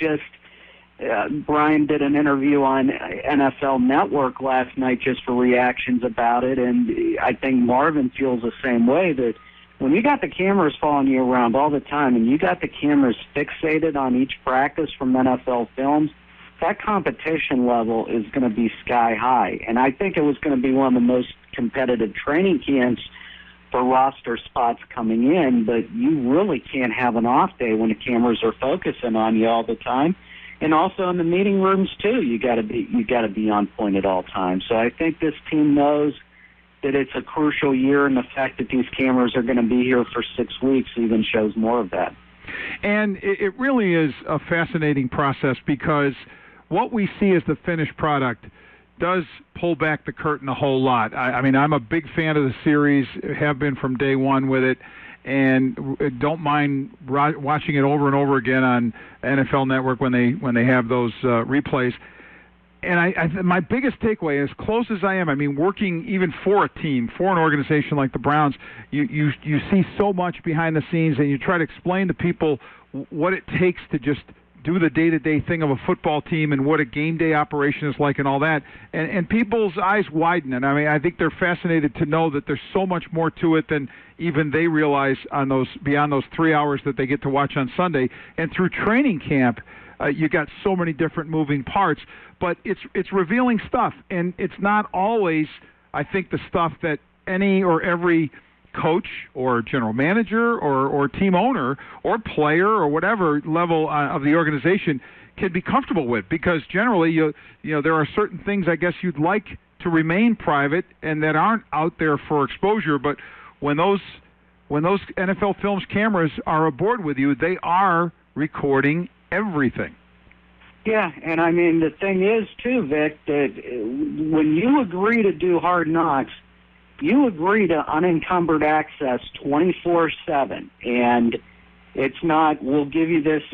Brian did an interview on NFL Network last night just for reactions about it, and I think Marvin feels the same way, that when you got the cameras following you around all the time and you got the cameras fixated on each practice from NFL Films, that competition level is going to be sky high. And I think it was going to be one of the most competitive training camps for roster spots coming in, but you really can't have an off day when the cameras are focusing on you all the time. And also in the meeting rooms too, you got to be on point at all times. So I think this team knows that it's a crucial year, and the fact that these cameras are going to be here for 6 weeks even shows more of that. And it really is a fascinating process, because what we see as the finished product does pull back the curtain a whole lot. I mean, I'm a big fan of the series, have been from day one with it, and don't mind watching it over and over again on NFL Network when they have those replays. And my biggest takeaway, as close as I am, I mean, working even for a team, for an organization like the Browns, you see so much behind the scenes, and you try to explain to people what it takes to just do the day-to-day thing of a football team and what a game day operation is like and all that. And people's eyes widen. And I mean, I think they're fascinated to know that there's so much more to it than even they realize beyond those 3 hours that they get to watch on Sunday. And through training camp, you got so many different moving parts, but it's revealing stuff, and it's not always, I think, the stuff that any or every coach or general manager or team owner or player or whatever level of the organization can be comfortable with, because generally you know there are certain things I guess you'd like to remain private and that aren't out there for exposure, but when those NFL Films cameras are aboard with you, they are recording everything. Yeah, and I mean, the thing is, too, Vic, that when you agree to do Hard Knocks, you agree to unencumbered access 24/7, and it's not, we'll give you this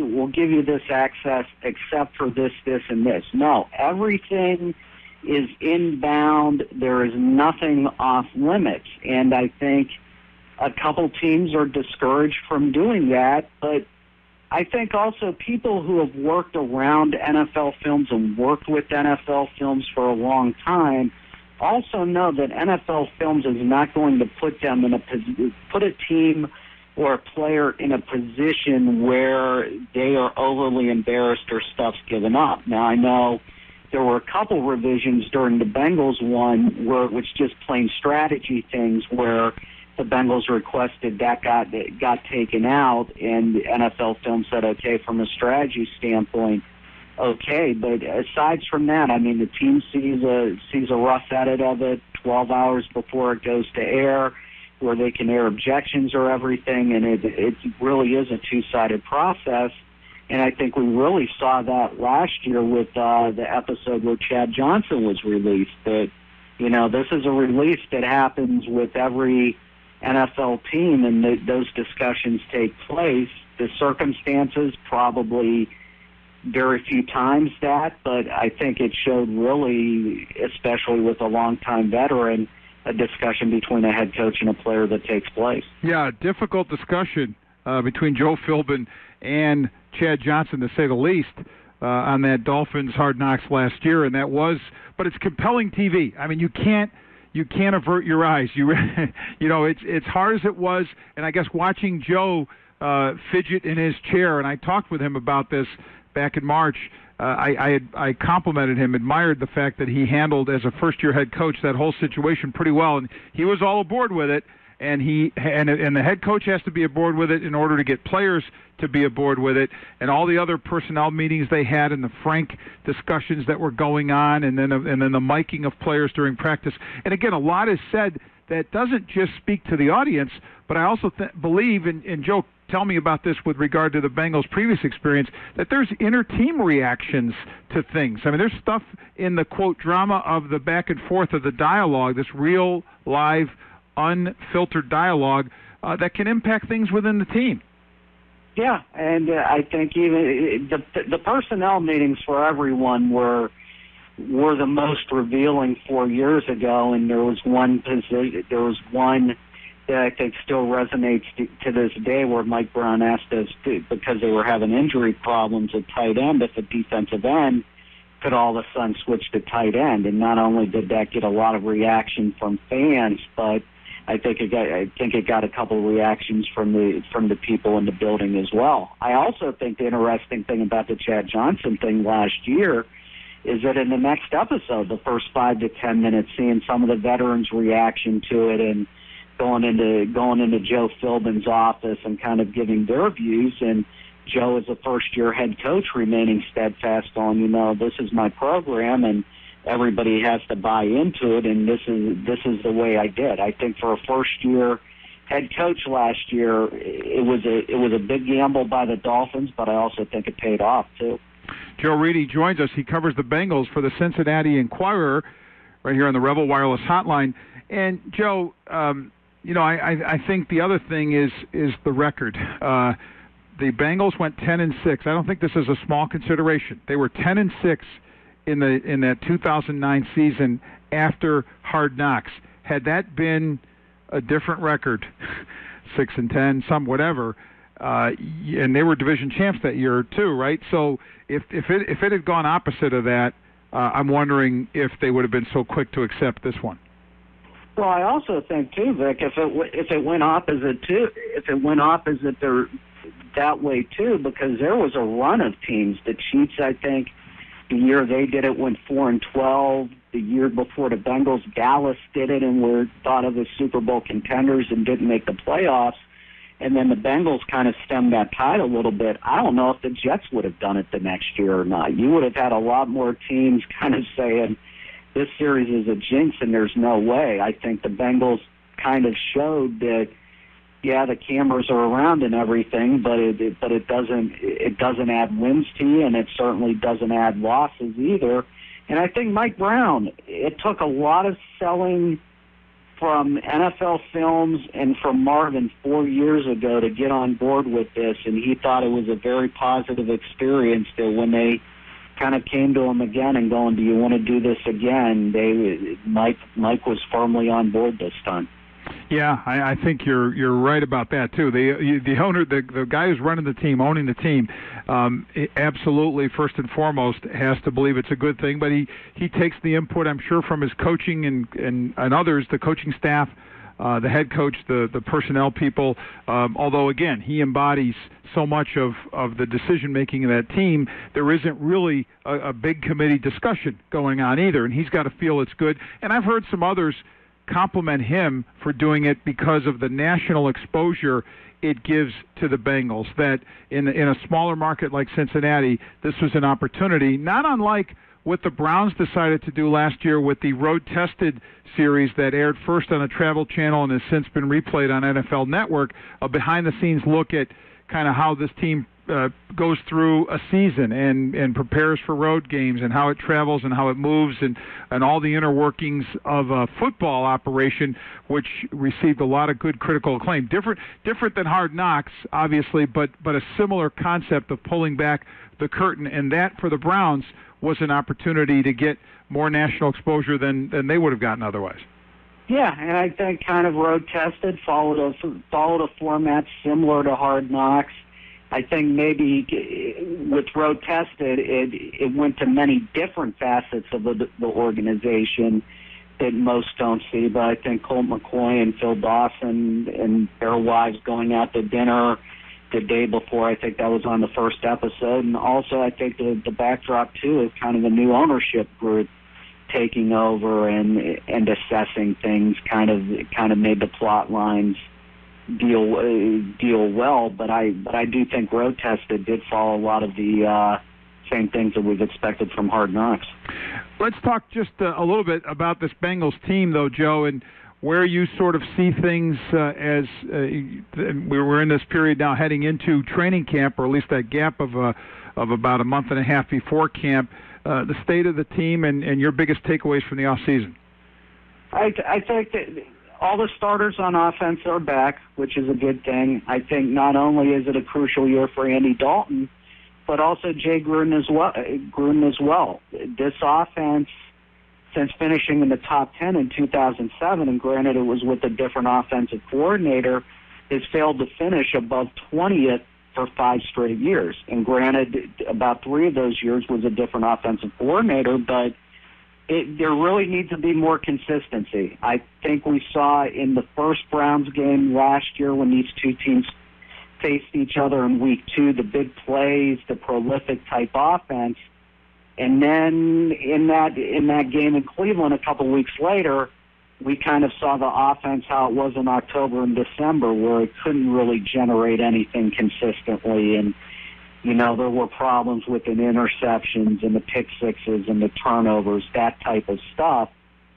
access except for this, and this. No, everything is inbound. There is nothing off limits, and I think a couple teams are discouraged from doing that, but I think also people who have worked around NFL Films and worked with NFL Films for a long time also know that NFL Films is not going to put them in put a team or a player in a position where they are overly embarrassed or stuff's given up. Now, I know there were a couple revisions during the Bengals one where it was just plain strategy things where the Bengals requested that got taken out, and NFL Films said, okay, from a strategy standpoint, okay. But aside from that, I mean, the team sees a rough edit of it 12 hours before it goes to air, where they can air objections or everything, and it really is a two-sided process. And I think we really saw that last year with the episode where Chad Johnson was released. That, you know, this is a release that happens with every NFL team, and those discussions take place. The circumstances, probably very few times that, but I think it showed really, especially with a longtime veteran, a discussion between a head coach and a player that takes place. Yeah, difficult discussion between Joe Philbin and Chad Johnson, to say the least, on that Dolphins Hard Knocks last year, but it's compelling TV. I mean, you can't avert your eyes. You know, it's hard as it was, and I guess watching Joe fidget in his chair, and I talked with him about this back in March. I complimented him, admired the fact that he handled, as a first-year head coach, that whole situation pretty well, and he was all aboard with it. And the head coach has to be aboard with it in order to get players to be aboard with it, and all the other personnel meetings they had, and the frank discussions that were going on, and then the miking of players during practice. And again, a lot is said that doesn't just speak to the audience, but I also believe, and Joe, tell me about this with regard to the Bengals' previous experience, that there's inter-team reactions to things. I mean, there's stuff in the, quote, drama of the back and forth of the dialogue, this real, live, unfiltered dialogue that can impact things within the team. Yeah, and I think even the personnel meetings for everyone were the most revealing 4 years ago, and there was one that I think still resonates to this day, where Mike Brown asked us because they were having injury problems at tight end, if a defensive end could all of a sudden switch to tight end, and not only did that get a lot of reaction from fans, but I think it got a couple of reactions from the people in the building as well. I also think the interesting thing about the Chad Johnson thing last year is that in the next episode, the first 5 to 10 minutes, seeing some of the veterans' reaction to it and going into Joe Philbin's office and kind of giving their views, and Joe as a first-year head coach remaining steadfast on, this is my program and everybody has to buy into it, and this is the way I did. I think for a first-year head coach last year, it was a big gamble by the Dolphins, but I also think it paid off too. Joe Reedy joins us. He covers the Bengals for the Cincinnati Enquirer right here on the Rebel Wireless Hotline. And Joe, I think the other thing is the record. The Bengals went 10-6. I don't think this is a small consideration. They were 10-6 in that 2009 season after Hard Knocks. Had that been a different record, 6-10, some whatever, and they were division champs that year too, right? So if it had gone opposite of that, I'm wondering if they would have been so quick to accept this one. Well, I also think too, Vic, if it went opposite that way too, because there was a run of teams. The Chiefs, I think, the year they did it, went 4-12. The year before the Bengals, Dallas did it and were thought of as Super Bowl contenders and didn't make the playoffs. And then the Bengals kind of stemmed that tide a little bit. I don't know if the Jets would have done it the next year or not. You would have had a lot more teams kind of saying, this series is a jinx and there's no way. I think the Bengals kind of showed that, yeah, the cameras are around and everything, but it doesn't add wins to you, and it certainly doesn't add losses either. And I think Mike Brown, it took a lot of selling from NFL Films and from Marvin 4 years ago to get on board with this, and he thought it was a very positive experience that when they kind of came to him again and going, do you want to do this again, Mike was firmly on board this time. Yeah, I think you're right about that too. The owner, the guy who's running the team, owning the team, absolutely first and foremost has to believe it's a good thing. But he takes the input, I'm sure, from his coaching and others, the coaching staff, the head coach, the personnel people. Although again, he embodies so much of the decision making of that team, there isn't really a big committee discussion going on either, and he's got to feel it's good. And I've heard some others compliment him for doing it because of the national exposure it gives to the Bengals, that in a smaller market like Cincinnati, this was an opportunity, not unlike what the Browns decided to do last year with the road-tested series that aired first on the Travel Channel and has since been replayed on NFL Network, a behind-the-scenes look at kind of how this team goes through a season and prepares for road games and how it travels and how it moves and all the inner workings of a football operation, which received a lot of good critical acclaim. Different than Hard Knocks, obviously, but a similar concept of pulling back the curtain, and that for the Browns was an opportunity to get more national exposure than they would have gotten otherwise. Yeah, and I think kind of road tested, followed a format similar to Hard Knocks. I think maybe with road tested, it went to many different facets of the organization that most don't see. But I think Colt McCoy and Phil Dawson and their wives going out to dinner the day before, I think that was on the first episode. And also I think the backdrop, too, is kind of a new ownership group taking over and assessing things kind of made the plot lines deal well, but I do think road tested did follow a lot of the same things that we've expected from Hard Knocks. Let's talk just a little bit about this Bengals team, though, Joe, and where you sort of see things as we're in this period now heading into training camp, or at least that gap of about a month and a half before camp. The state of the team and your biggest takeaways from the off season. I think that all the starters on offense are back, which is a good thing. I think not only is it a crucial year for Andy Dalton, but also Jay Gruden as well. This offense, since finishing in the top 10 in 2007, and granted it was with a different offensive coordinator, has failed to finish above 20th for 5 straight years. And granted, about 3 of those years was a different offensive coordinator, but there really needs to be more consistency. I think we saw in the first Browns game last year when these two teams faced each other in week 2, the big plays, the prolific type offense. And then in that game in Cleveland a couple weeks later, we kind of saw the offense how it was in October and December, where it couldn't really generate anything consistently. And, there were problems with the interceptions and the pick sixes and the turnovers, that type of stuff.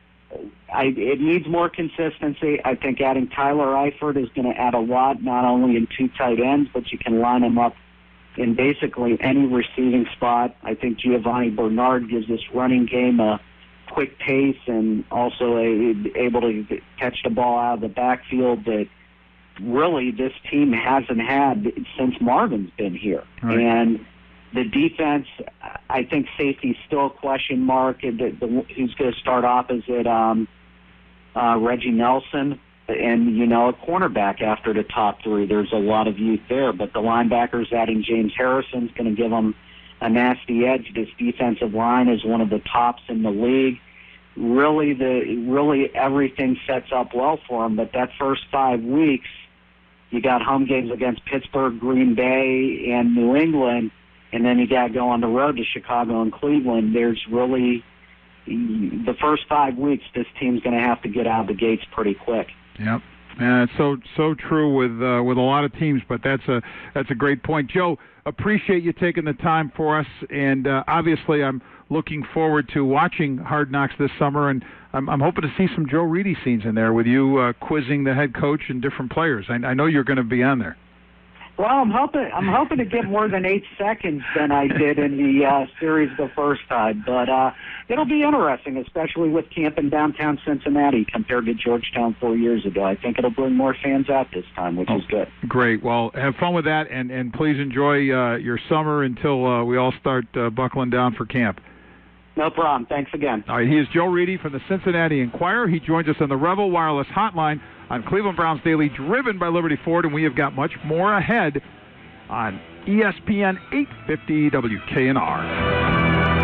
It needs more consistency. I think adding Tyler Eifert is going to add a lot, not only in 2 tight ends, but you can line them up in basically any receiving spot. I think Giovanni Bernard gives this running game a quick pace and also able to catch the ball out of the backfield that really this team hasn't had since Marvin's been here. Right. And the defense, I think safety's still a question mark. Who's going to start off? Is it Reggie Nelson? And, a cornerback after the top 3. There's a lot of youth there. But the linebackers, adding James Harrison, is going to give them a nasty edge. This defensive line is one of the tops in the league. Really everything sets up well for them. But that first 5 weeks, you got home games against Pittsburgh, Green Bay, and New England, and then you got to go on the road to Chicago and Cleveland. There's really the first 5 weeks, this team's going to have to get out of the gates pretty quick. Yep. It's so true with a lot of teams, but that's a great point. Joe, appreciate you taking the time for us, and obviously I'm looking forward to watching Hard Knocks this summer, and I'm hoping to see some Joe Reedy scenes in there with you quizzing the head coach and different players. I know you're going to be on there. Well, I'm hoping to get more than 8 seconds than I did in the series the first time, but it'll be interesting, especially with camp in downtown Cincinnati compared to Georgetown 4 years ago. I think it'll bring more fans out this time, which is good. Great. Well, have fun with that, and please enjoy your summer until we all start buckling down for camp. No problem. Thanks again. All right, he is Joe Reedy from the Cincinnati Enquirer. He joins us on the Revel Wireless Hotline on Cleveland Browns Daily, driven by Liberty Ford, and we have got much more ahead on ESPN 850 WKNR.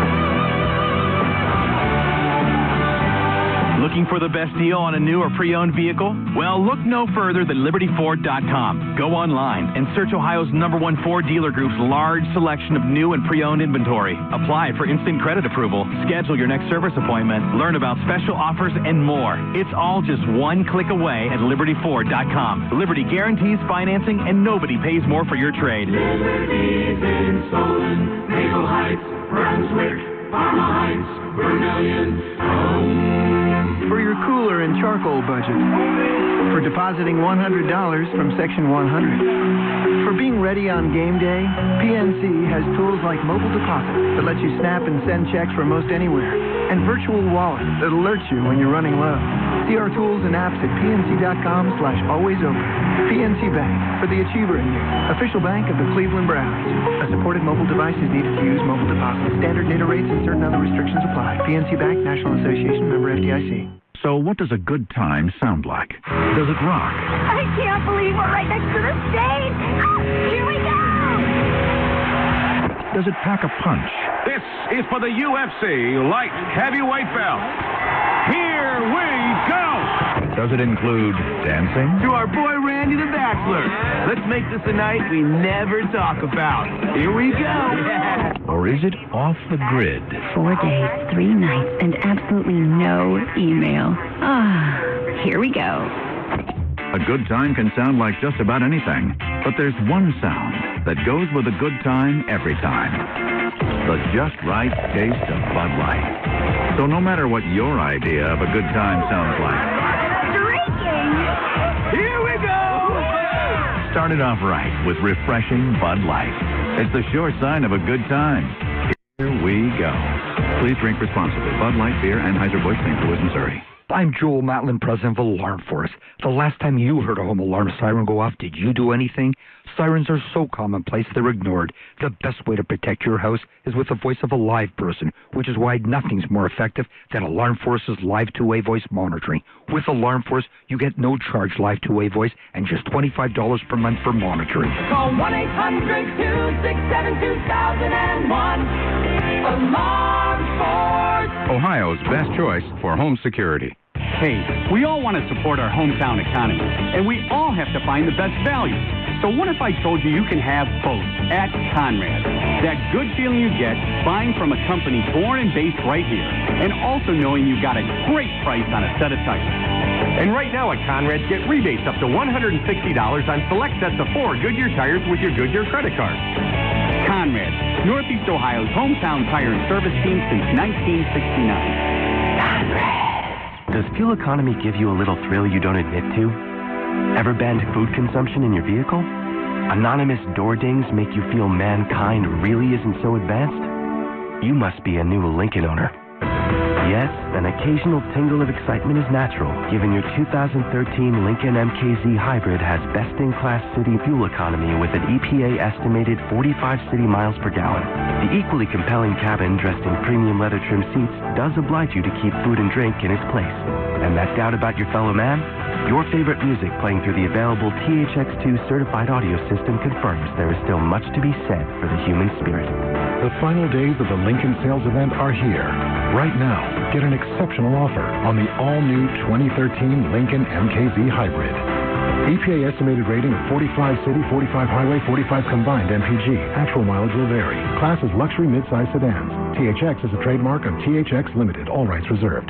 Looking for the best deal on a new or pre-owned vehicle? Well, look no further than LibertyFord.com. Go online and search Ohio's #1 Ford dealer group's large selection of new and pre-owned inventory. Apply for instant credit approval, schedule your next service appointment, learn about special offers, and more. It's all just one click away at LibertyFord.com. Liberty guarantees financing, and nobody pays more for your trade. Liberty's in Solon, Maple Heights, Brunswick, Parma Heights, Vermilion, For your cooler and charcoal budget. For depositing $100 from Section 100. For being ready on game day, PNC has tools like mobile deposit that lets you snap and send checks from most anywhere, and virtual wallet that alerts you when you're running low. See our tools and apps at pnc.com/alwaysopen. PNC Bank, for the achiever in you. Official bank of the Cleveland Browns. A supported mobile device is needed to use mobile deposit. Standard data rates and certain other restrictions apply. PNC Bank, National Association, member FDIC. So what does a good time sound like? Does it rock? I can't believe we're right next to the stage. Oh, here we go. Does it pack a punch? This is for the UFC light heavyweight belt. Here we go. Does it include dancing? To our boy Randy the Bachelor. Let's make this a night we never talk about. Here we go. Yeah. Or is it off the grid? 4 days, 3 nights, and absolutely no email. Here we go. A good time can sound like just about anything, but there's one sound that goes with a good time every time. The just right taste of Bud Light. So no matter what your idea of a good time sounds like, Here we go! start it off right with refreshing Bud Light. It's the sure sign of a good time. Here we go. Please drink responsibly. Bud Light Beer, Anheuser-Busch, St. Louis, Missouri. I'm Joel Matlin, president of Alarm Force. The last time you heard a home alarm siren go off, did you do anything? Sirens are so commonplace they're ignored. The best way to protect your house is with the voice of a live person, which is why nothing's more effective than Alarm Force's live two-way voice monitoring. With Alarm Force, you get no charge live two-way voice and just $25 per month for monitoring. Call 1-800-267-2001. Alarm Force. Ohio's best choice for home security. Hey, we all want to support our hometown economy, and we all have to find the best value. So what if I told you you can have both at Conrad? That good feeling you get buying from a company born and based right here, and also knowing you got a great price on a set of tires. And right now at Conrad, get rebates up to $160 on select sets of 4 Goodyear tires with your Goodyear credit card. Conrad, Northeast Ohio's hometown tire and service team since 1969. Conrad. Does fuel economy give you a little thrill you don't admit to? Ever banned food consumption in your vehicle? Anonymous door dings make you feel mankind really isn't so advanced? You must be a new Lincoln owner. Yes, an occasional tingle of excitement is natural, given your 2013 Lincoln MKZ Hybrid has best-in-class city fuel economy with an EPA estimated 45 city miles per gallon. The equally compelling cabin dressed in premium leather trim seats does oblige you to keep food and drink in its place. And that doubt about your fellow man? Your favorite music playing through the available THX2 certified audio system confirms there is still much to be said for the human spirit. The final days of the Lincoln sales event are here. Right now, get an exceptional offer on the all-new 2013 Lincoln MKZ Hybrid. EPA estimated rating of 45 city, 45 highway, 45 combined MPG. Actual mileage will vary. Class is luxury midsize sedans. THX is a trademark of THX Limited. All rights reserved.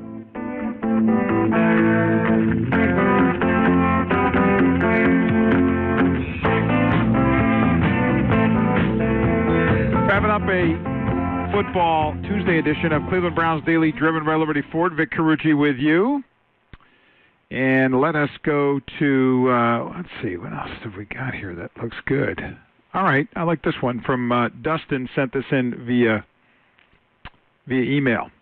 Wrapping up a football Tuesday edition of Cleveland Browns Daily, driven by Liberty Ford. Vic Carucci with you. And let us go to, let's see, what else have we got here that looks good? All right, I like this one from Dustin, sent this in via email.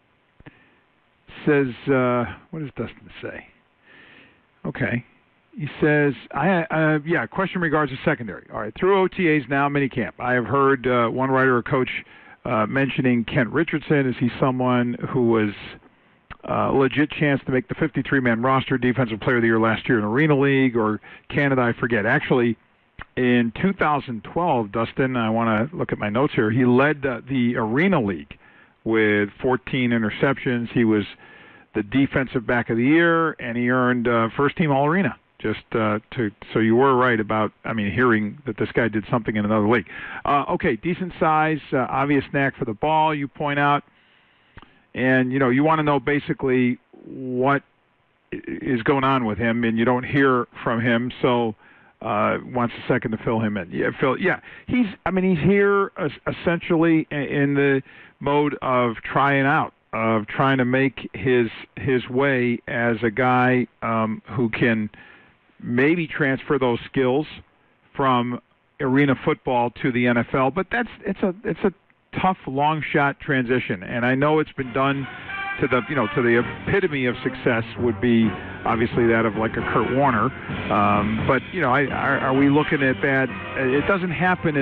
Says, what does Dustin say? Okay. He says, question regards to secondary. All right, through OTAs now, minicamp. I have heard one writer or coach mentioning Kent Richardson. Is he someone who was a legit chance to make the 53-man roster, defensive player of the year last year in Arena League or Canada? I forget. Actually, in 2012, Dustin, I want to look at my notes here, he led the Arena League with 14 interceptions. He was the defensive back of the year, and he earned first-team All-Arena. Just so you were right about, hearing that this guy did something in another league. Okay, decent size, obvious knack for the ball, you point out. And, you want to know basically what is going on with him, and you don't hear from him, so wants a second to fill him in. Yeah, Phil, yeah. He's here essentially in the mode of trying out, of trying to make his way as a guy who can maybe transfer those skills from arena football to the NFL, but it's a tough long shot transition, and I know it's been done to the epitome of success would be obviously that of like a Kurt Warner, but are we looking at that? It doesn't happen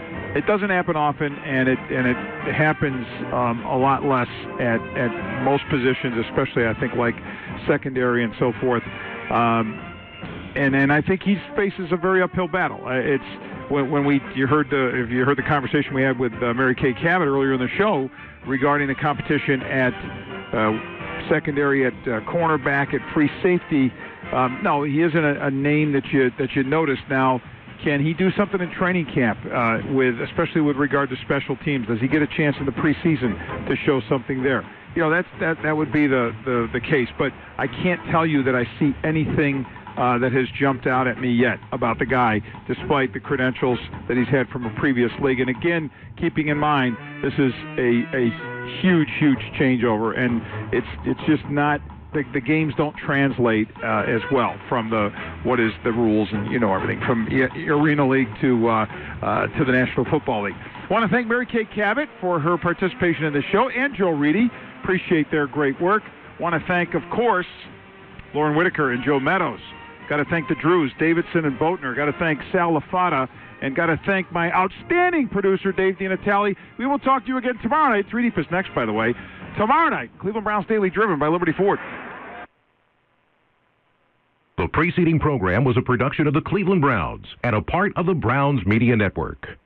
often, and it happens a lot less at most positions, especially I think like secondary and so forth. And I think he faces a very uphill battle. It's if you heard the conversation we had with Mary Kay Cabot earlier in the show regarding the competition at secondary, at cornerback, at free safety. No, he isn't a name that you notice. Now, can he do something in training camp especially with regard to special teams? Does he get a chance in the preseason to show something there? That would be the case. But I can't tell you that I see anything that has jumped out at me yet about the guy, despite the credentials that he's had from a previous league. And again, keeping in mind, this is a huge changeover, and it's just not the games don't translate as well from what is the rules and everything from Arena League to the National Football League. I want to thank Mary Kay Cabot for her participation in the show, and Joe Reedy. Appreciate their great work. Want to thank, of course, Lauren Whitaker and Joe Meadows. Got to thank the Drews, Davidson and Boatner. Got to thank Sal LaFata. And got to thank my outstanding producer, Dave DiNatale. We will talk to you again tomorrow night. 3 Deep is next, by the way. Tomorrow night, Cleveland Browns Daily, driven by Liberty Ford. The preceding program was a production of the Cleveland Browns and a part of the Browns Media Network.